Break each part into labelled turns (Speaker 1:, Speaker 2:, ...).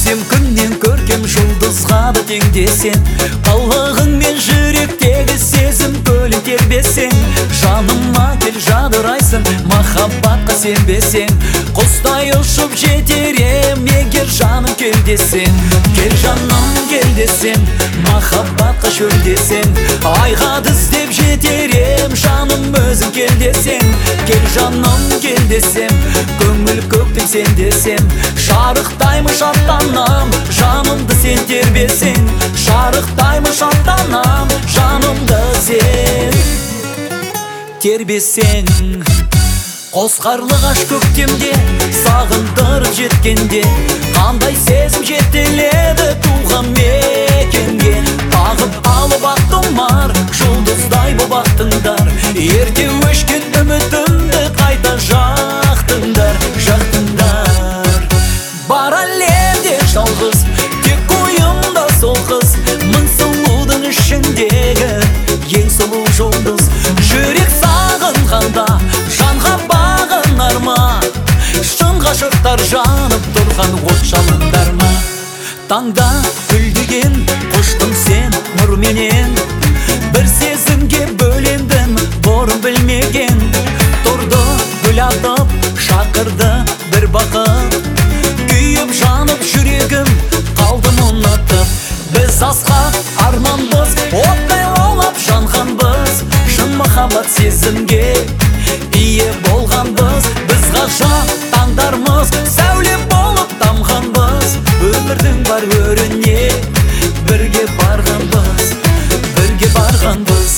Speaker 1: сен күннен көркем жұлдызға да теңдесең, қылығың мен жүректегі сезім көлін тербесең, жаныма кел жадырайсың, махаббатқа сенбесең, құстай ұшып жетер ем егер жаным кел десең. Кел жаным кел десең, махаббатқа шөл десең, айға іздеп жетер ем жаным өзің кел десең. Кел жаным кел десем, көңіл көктем сен десем, шарықтаймын шаттанам, жанымды сен тербесең. Шарықтаймын шаттанам, жанымды сен тербесең. Қос қарлы ағаш көктемде сағындырып жеткенде, қандай сезім жетеледі туған мекенге. Бағып алып ақ тұмар жұлдыздай боп ақтыңдар, ерте өшкен үмітімді қайта жақтыңдар, жақтыңдар. Бар әлемде жалғыз тек ойымда сол қыз, мың сұлудың ішіндегі ең сұлу жұлдыз. Жүрек сағынғанда жанға бағынар ма, шын ғашықтар жанып тұрған от жалындар ма? Таңда гүлдеген құштың сен нұрменен, бір сезімге бөлендім бұрын білмеген. Тұрды гүл атып шақырды бір бақыт, күйіп жанып жүрегім қалдым ұнатып. Біз асқақ арманбыз, оттай лаулап жанғанбыз, шын махаббат сезімге ие болғанбыз. Біз ғажап таңдармыз, сәуле болып тамғанбыз, өмірдің бар өріне бірге барғанбыз, бірге барғанбыз.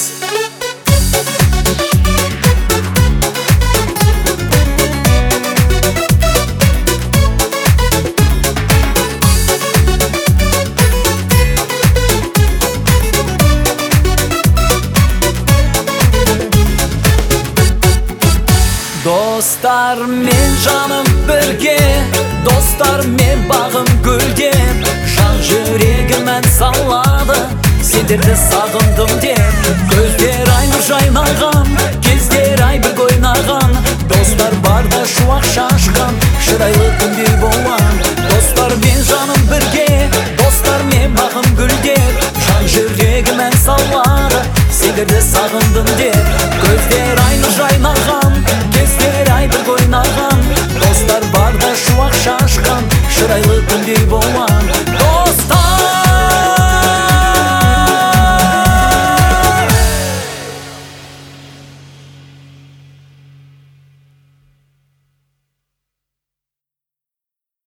Speaker 1: Достар мен жаным бірге, достар мен бағым гүлдеп, жан жүрегім ән салады, сендерді сағындым деп. Көздер ай нұр жайнаған, кездер ай бір ойнаған, достар барда шуақ шашқан, шырайлы күндей болған. Достар мен жаным бірге, достар мен бағым гүлдеп, жан жүрегім ән салады, сендерді сағындым деп. Көздер ай нұр жайнаған, кездер ай бір ойнаған, достар барда шуақ шашқан, шырайлы күндей болған.